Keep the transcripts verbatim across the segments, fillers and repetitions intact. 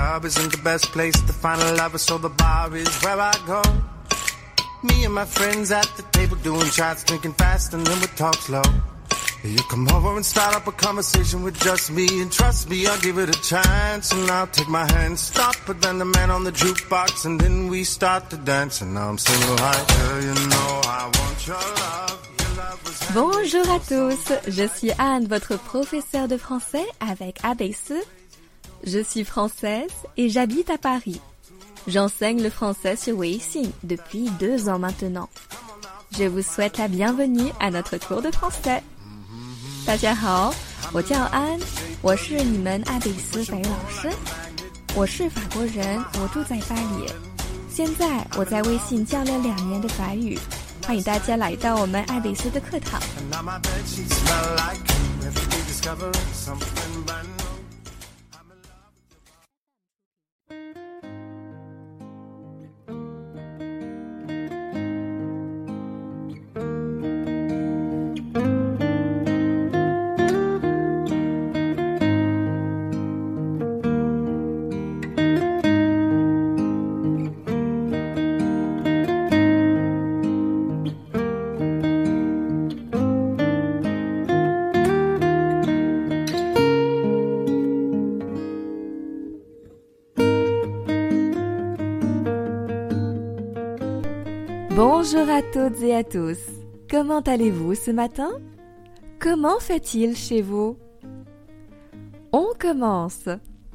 club isn't the best place to find a lover, so the bar is where I go. Me and my friends at the table doing shots, drinking fast, and then we talk slow. You come over and start up a conversation with just me, and trust me, I'll give it a chance. And I'll take my hand, stop, but then the man on the jukebox, and then we start to dance. And now I'm singing like, girl, you know I want your love. Bonjour à tous, je suis Anne, votre professeure de français avec A B C. Je suis française et j'habite à Paris. J'enseigne le français sur Weixin depuis deux ans maintenant. Je vous souhaite la bienvenue à notre cours de français. 大家好，我叫安，我是你们阿比斯法语老师。我是法国人，我住在巴黎。现在我在微信教了两年的法语，欢迎大家来到我们阿比斯的课堂。Bonjour à toutes et à tous. Comment allez-vous ce matin? Comment fait-il chez vous? On commence.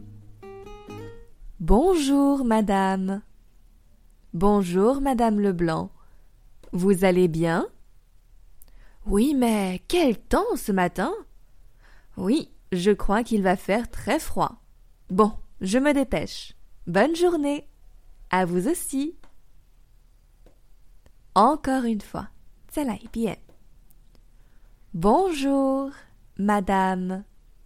Bonjour madame. Bonjour madame Leblanc. Vous allez bien? Oui, mais quel temps ce matin? Oui, je crois qu'il va faire très froid. Bon, je me dépêche. Bonne journée. À vous aussi. Encore une fois, 再来一遍. Bonjour, madame.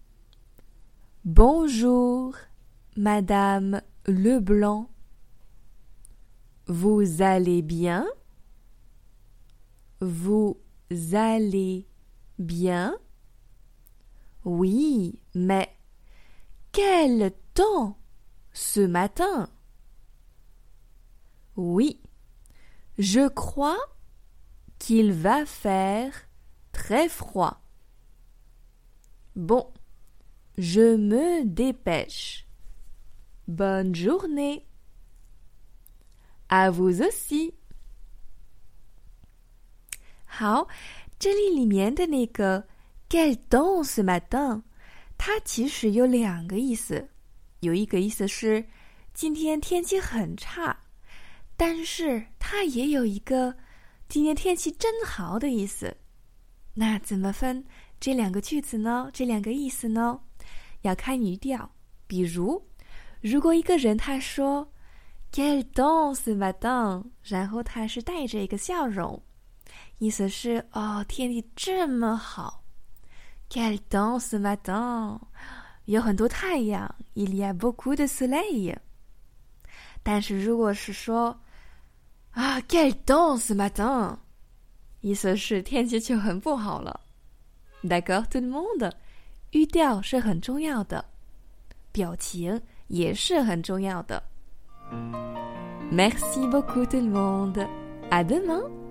Bonjour, madame Leblanc. Vous allez bien? Vous allez bien? Oui, mais quel temps ce matin? Oui. Je crois qu'il va faire très froid. Bon, je me dépêche. Bonne journée. À vous aussi. 好，这里里面的那个 quel temps ce matin， 它其实有两个意思。有一个意思是今天天气很差，但是它也有一个今天天气真好的意思。那怎么分这两个句子呢？这两个意思呢？要看语调。比如，如果一个人他说 Quel temps ce matin， 然后他是带着一个笑容，意思是哦，天气这么好。Quel temps ce matin， 有很多太阳 Il y a beaucoup de soleil。但是如果是说啊 quel temps ce matin， 意思是天气就很不好了。D'accord tout le monde， 语调是很重要的，表情也是很重要的。Merci beaucoup tout le monde， à demain。